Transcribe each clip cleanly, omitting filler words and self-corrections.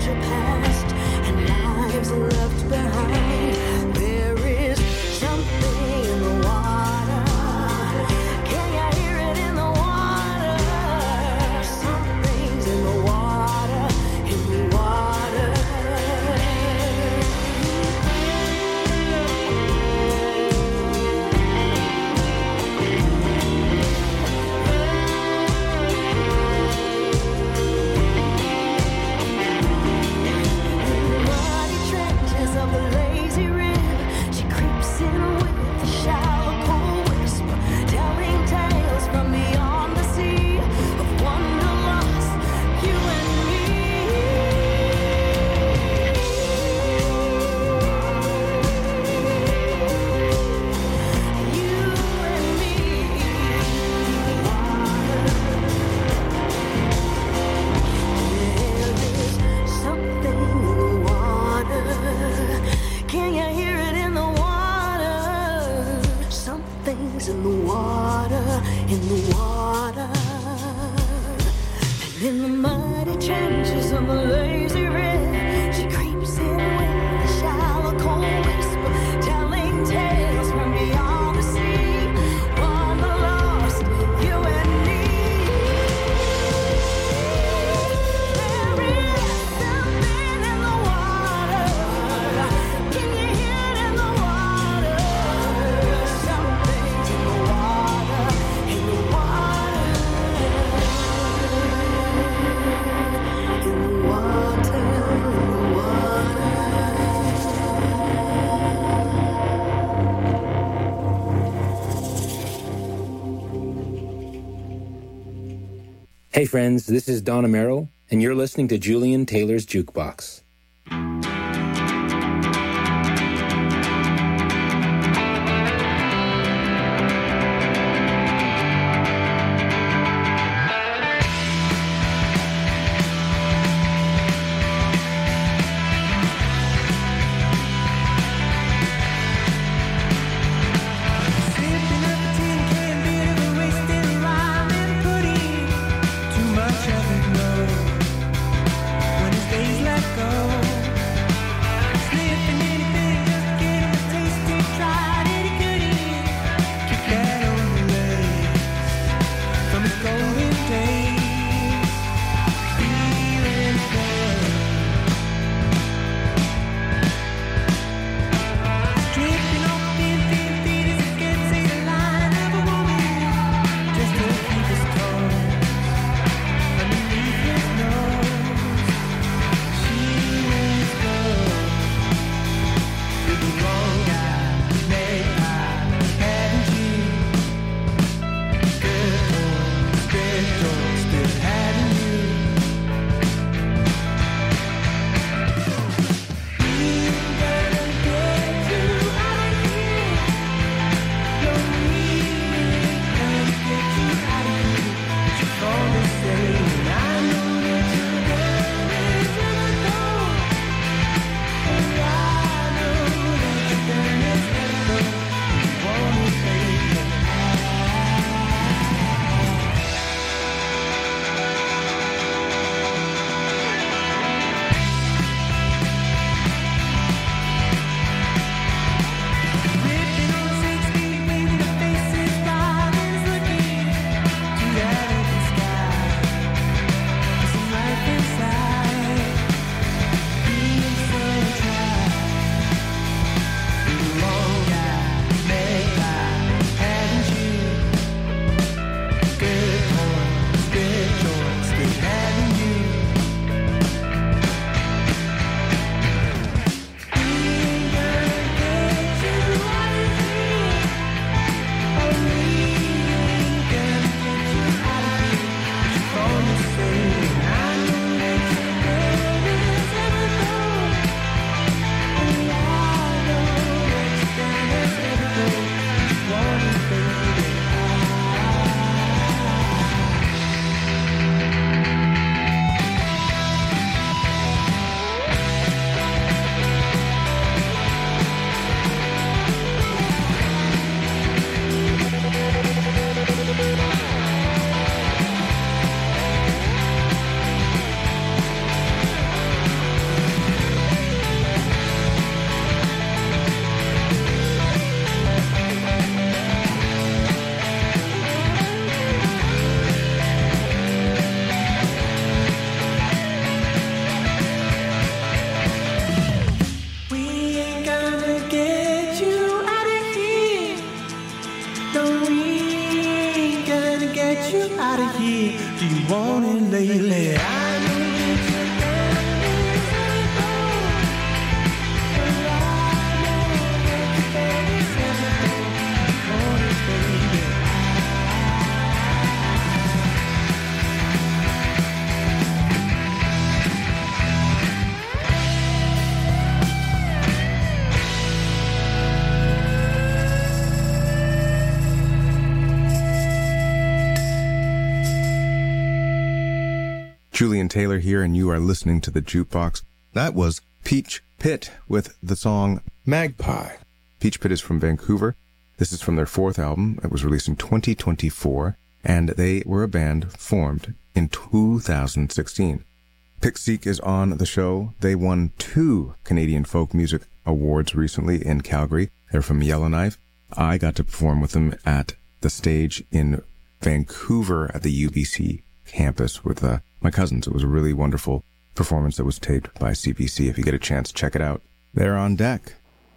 Hey friends, this is Don Amero, and you're listening to Julian Taylor's Jukebox. When his days let go Julian Taylor here, and you are listening to The Jukebox. That was Peach Pit with the song Magpie. Peach Pit is from Vancouver. This is from their fourth album. It was released in 2024, and they were a band formed in 2016. Pixseek is on the show. They won 2 Canadian Folk Music Awards recently in Calgary. They're from Yellowknife. I got to perform with them at the stage in Vancouver at the UBC campus with my cousins. It was a really wonderful performance that was taped by CBC. If you get a chance, check it out. They're on deck.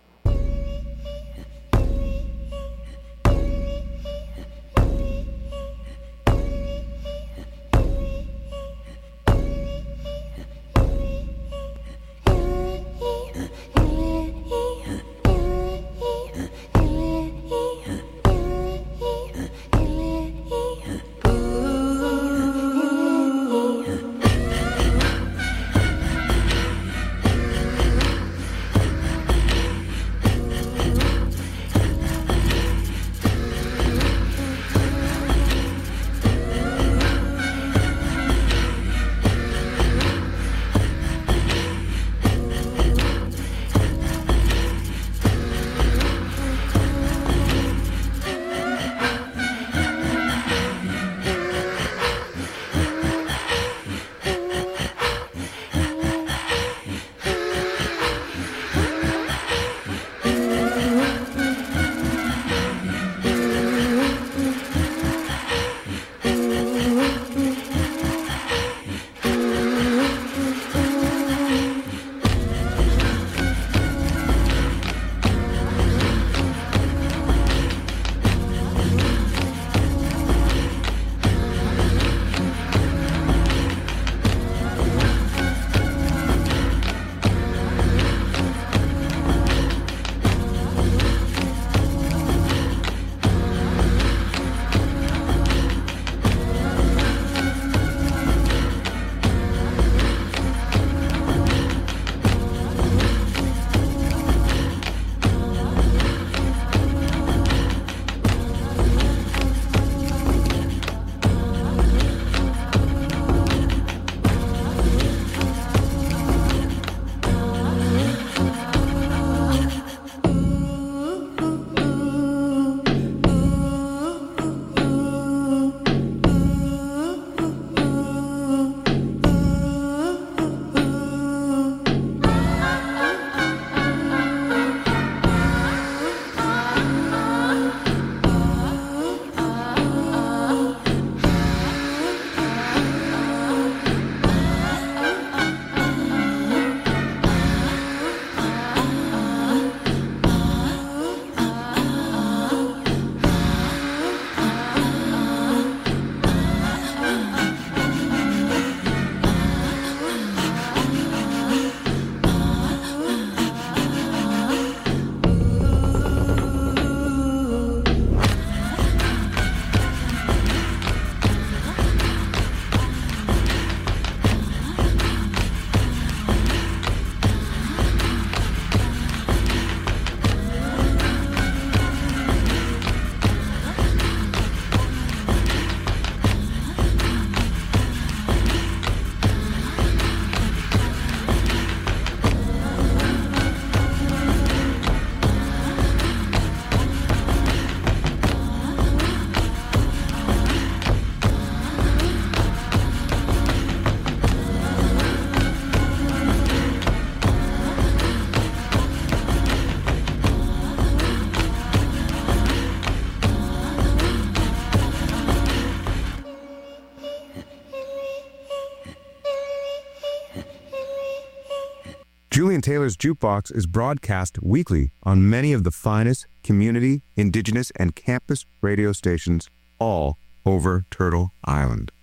Julian Taylor's Jukebox is broadcast weekly on many of the finest community, indigenous, and campus radio stations all over Turtle Island.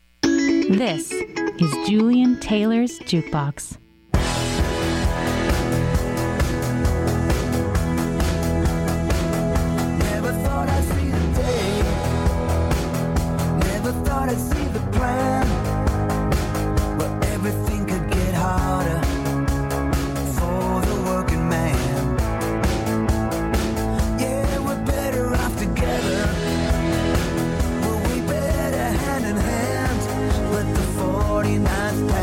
This is Julian Taylor's Jukebox. Never thought I'd see the day. Never thought I'd see the plan where everything could get harder for the working man. Yeah, we're better off together. We're way better hand in hand. But the 49th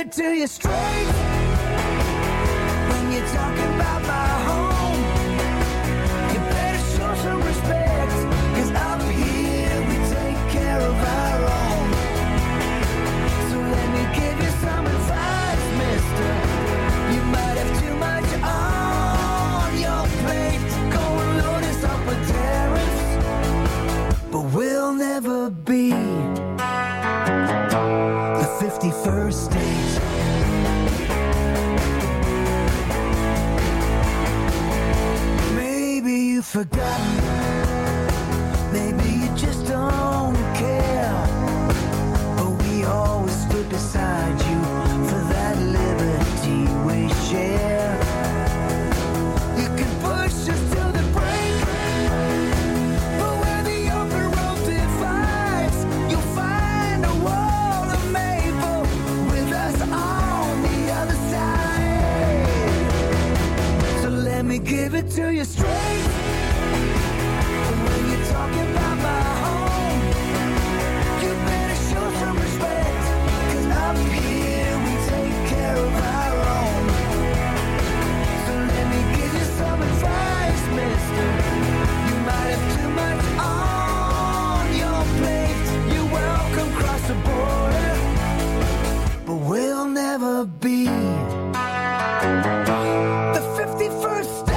it to you straight. When you're talking about my home, you better show some respect, 'cause up here we take care of our own. So let me give you some advice, mister. You might have too much on your plate. Go and load us up with tariffs, but we'll never be the 51st state. Maybe you've forgotten, maybe you just don't care, but we always stood beside you for that liberty we share. You can push us till the break, but where the open road divides, you'll find a wall of maple with us on the other side. So let me give it to you straight. When you're talking about my home, you better show some respect, 'cause up here we take care of our own. So let me give you some advice, mister. You might have too much on your plate. You're welcome across the border, but we'll never be the 51st state.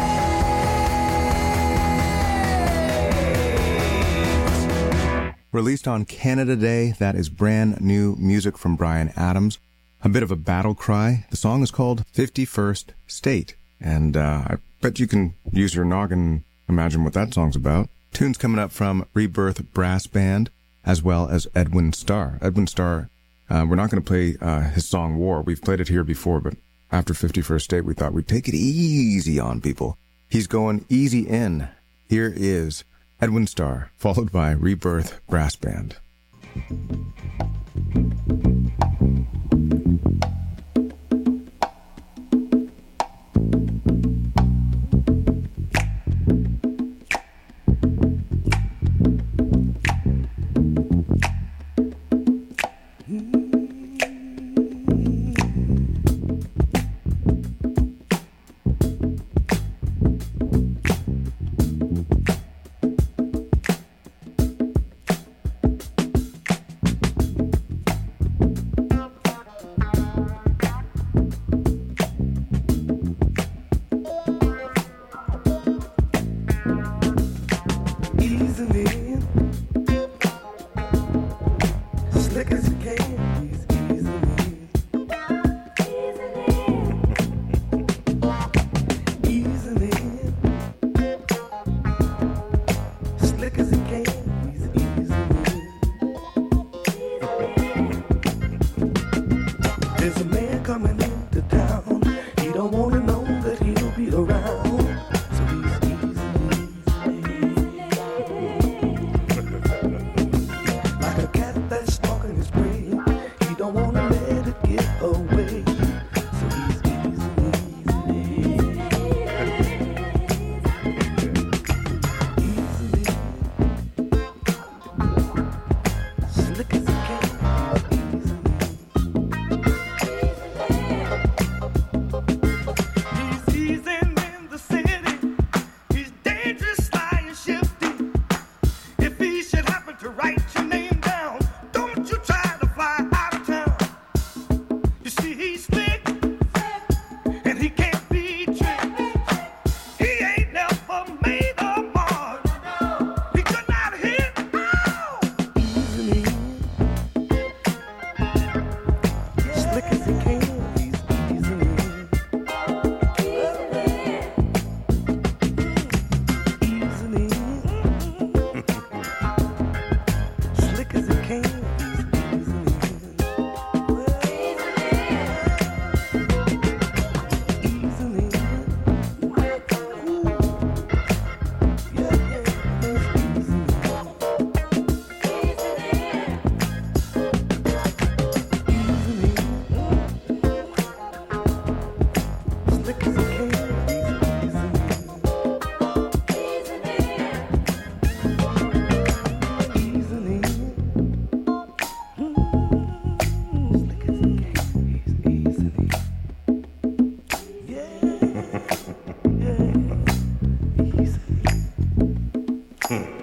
Released on Canada Day, that is brand new music from Bryan Adams. A bit of a battle cry. The song is called 51st State. And I bet you can use your noggin and imagine what that song's about. Tunes coming up from Rebirth Brass Band, as well as Edwin Starr. Edwin Starr, we're not going to play his song War. We've played it here before, but after 51st State, we thought we'd take it easy on people. He's going easy in. Here is Edwin Starr, followed by Rebirth Brass Band.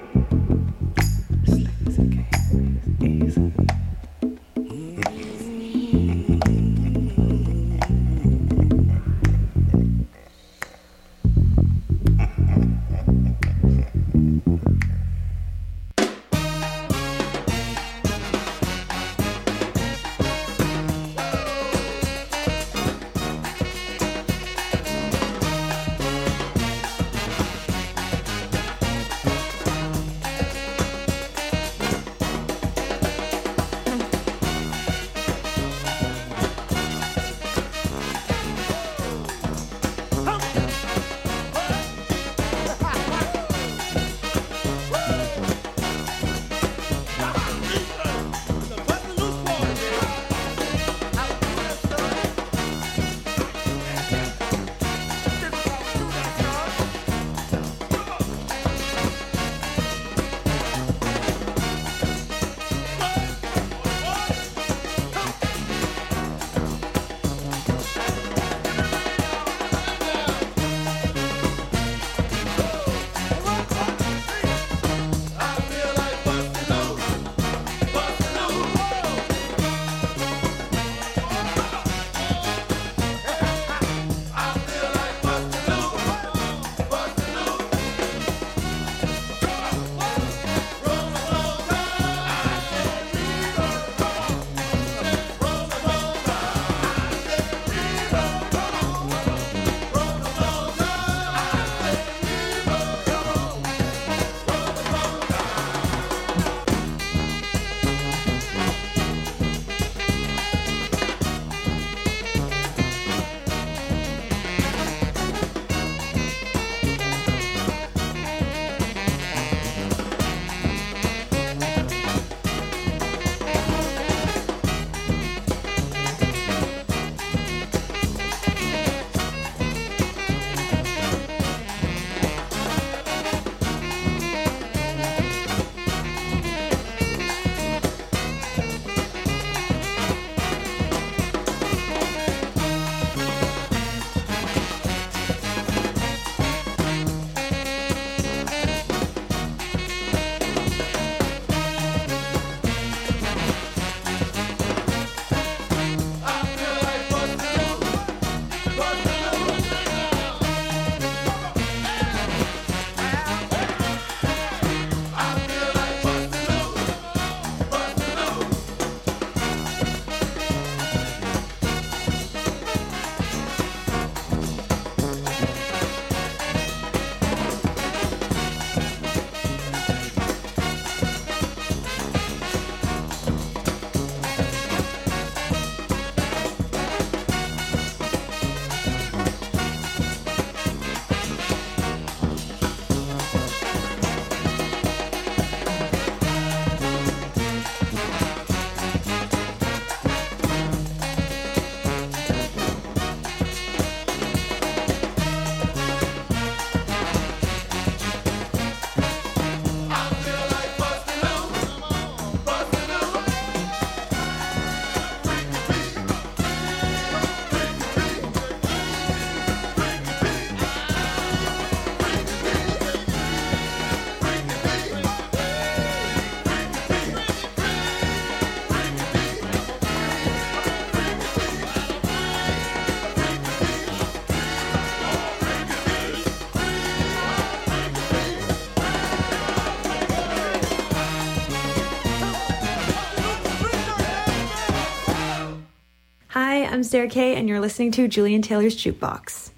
I'm Sarah Kay, and you're listening to Julian Taylor's Jukebox.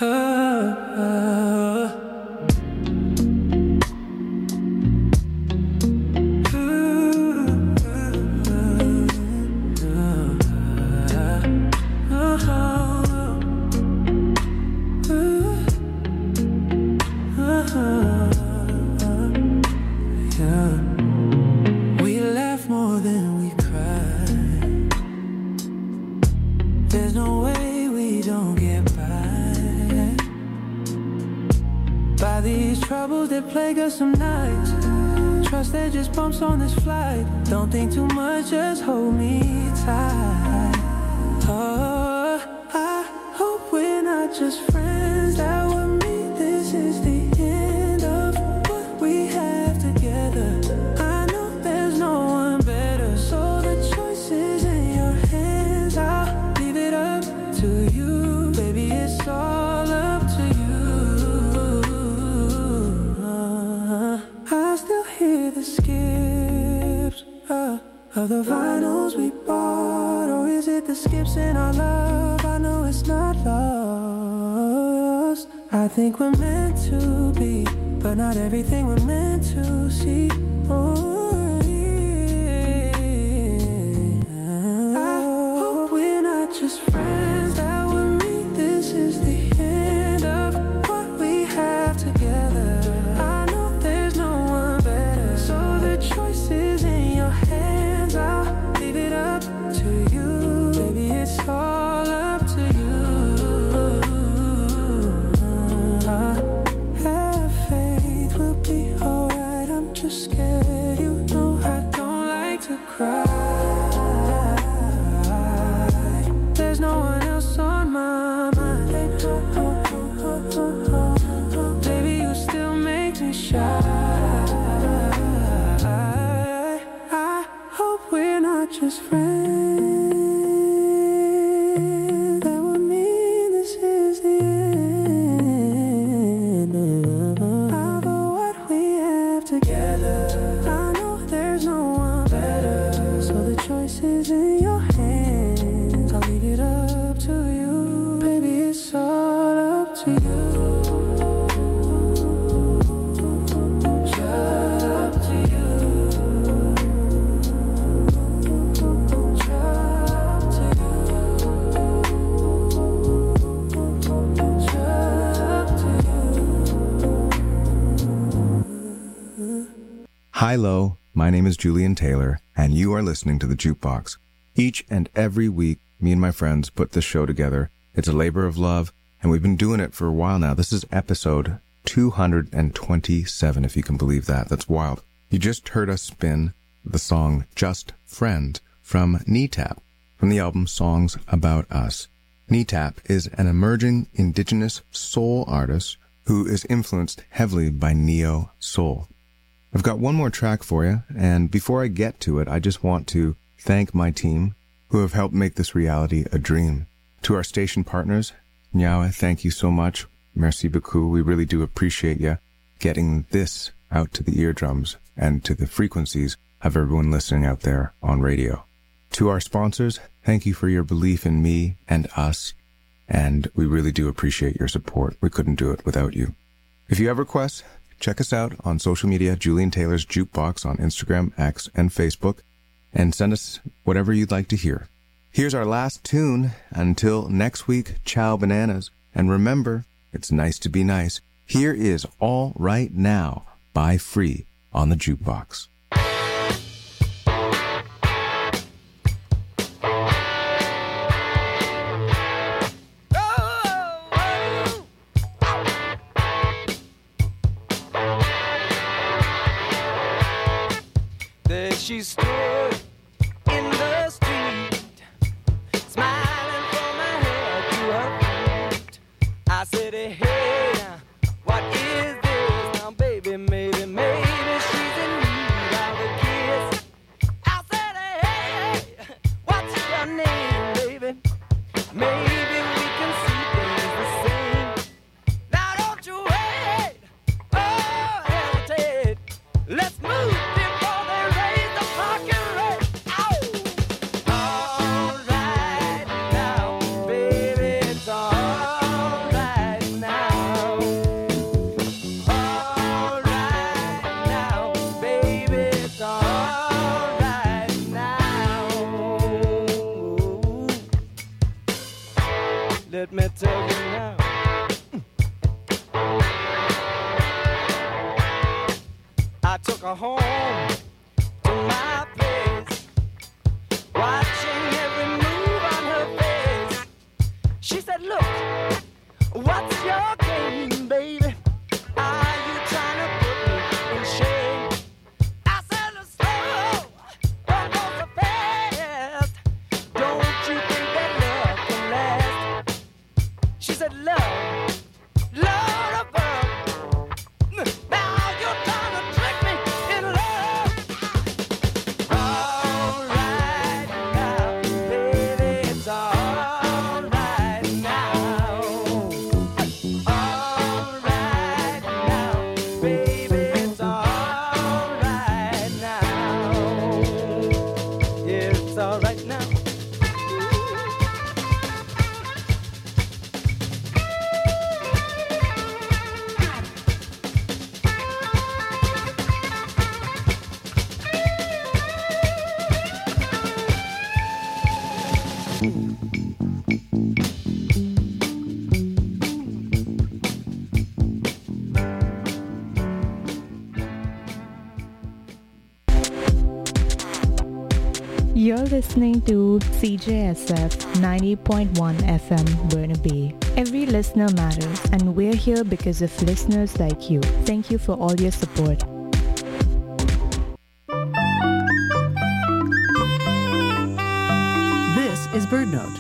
We laugh more than we cry. There's no way we don't get by these troubles that plague us some nights. Trust they're just bumps on this flight. Don't think too much, just hold me tight. Oh, I hope we're not just friends that with me. This is the end of what we have together. it the skips of the vinyls we bought? Or is it the skips in our love? I know it's not lost. I think we're meant to be, but not everything we're meant to see. Oh, yeah. I hope we're not just friends, that would mean this is the end of what we have together. I know there's no one better, so the choice is in your hands. I'll leave it up to you, baby, it's all up to you. Have faith, we'll be alright. I'm just scared, you know I don't like to cry. There's no one else on my mind. Baby, you still make me shy. I hope we're not just friends. That would mean this is the end of what we have together. I know there's no one better, so the choice is in your hands. I'll leave it up to you, baby, it's all up to you. Up to you. Up to you. Hi, Lo. My name is Julian Taylor, and you are listening to The Jukebox. Each and every week, me and my friends put this show together. It's a labor of love, and we've been doing it for a while now. This is episode 227, if you can believe that. That's wild. You just heard us spin the song Just Friend from Kneetap, from the album Songs About Us. Kneetap is an emerging indigenous soul artist who is influenced heavily by neo soul. I've got one more track for you, and before I get to it, I just want to thank my team who have helped make this reality a dream. To our station partners, Nyawa, thank you so much. Merci beaucoup. We really do appreciate you getting this out to the eardrums and to the frequencies of everyone listening out there on radio. To our sponsors, thank you for your belief in me and us, and we really do appreciate your support. We couldn't do it without you. If you have requests, check us out on social media, Julian Taylor's Jukebox on Instagram, X, and Facebook, and send us whatever you'd like to hear. Here's our last tune. Until next week, ciao bananas. And remember, it's nice to be nice. Here is All Right Now by Free on the Jukebox. There she stood in the street, smiling from her head to her feet. I said, hey, now, what is this? Now, baby, maybe she's in need of a kiss. I said, hey, what's your name, baby? Maybe we can see things the same. Now, don't you wait, oh, hesitate. Let's move. Let me tell you now. I took her home to my place, watching every move on her face. She said, look, what's your game, baby? Are you trying to put me in shame? I said, slow, don't go so fast. Don't you think that love can last? She said, love, love above. Now you're trying to trick me in love. All right now, baby, it's all right now. You're listening to CJSF 90.1 FM Burnaby. Every listener matters, and we're here because of listeners like you. Thank you for all your support. This is BirdNote.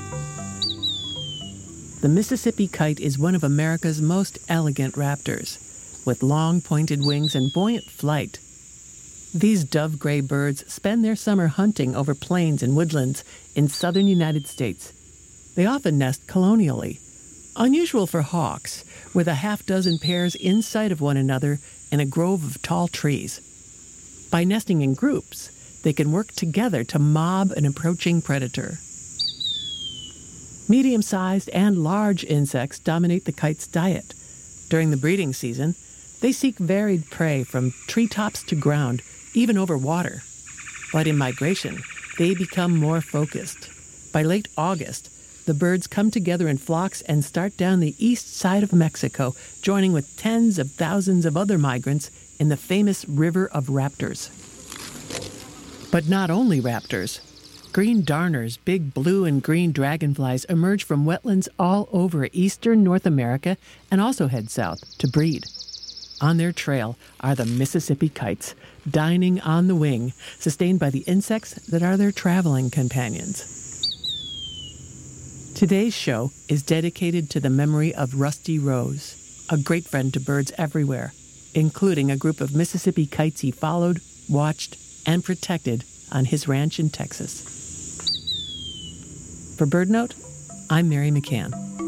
The Mississippi kite is one of America's most elegant raptors, with long pointed wings and buoyant flight. These dove-gray birds spend their summer hunting over plains and woodlands in southern United States. They often nest colonially, unusual for hawks, with a half-dozen pairs in sight of one another in a grove of tall trees. By nesting in groups, they can work together to mob an approaching predator. Medium-sized and large insects dominate the kite's diet. During the breeding season, they seek varied prey from treetops to ground, even over water. But in migration, they become more focused. By late August, the birds come together in flocks and start down the east side of Mexico, joining with tens of thousands of other migrants in the famous River of Raptors. But not only raptors. Green darners, big blue and green dragonflies, emerge from wetlands all over eastern North America and also head south to breed. On their trail are the Mississippi kites, dining on the wing, sustained by the insects that are their traveling companions. Today's show is dedicated to the memory of Rusty Rose, a great friend to birds everywhere, including a group of Mississippi kites he followed, watched, and protected on his ranch in Texas. For BirdNote, I'm Mary McCann.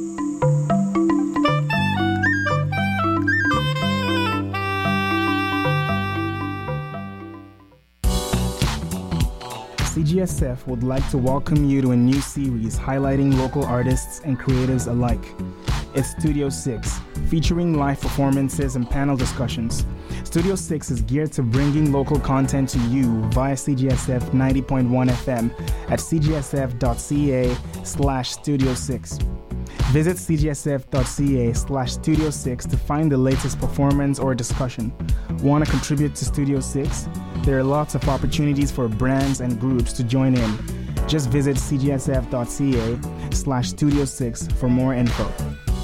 CGSF would like to welcome you to a new series highlighting local artists and creatives alike. It's Studio 6, featuring live performances and panel discussions. Studio 6 is geared to bringing local content to you via CGSF 90.1 FM at cgsf.ca/Studio 6. Visit cgsf.ca/Studio 6 to find the latest performance or discussion. Want to contribute to Studio 6? There are lots of opportunities for brands and groups to join in. Just visit cgsf.ca/Studio 6 for more info.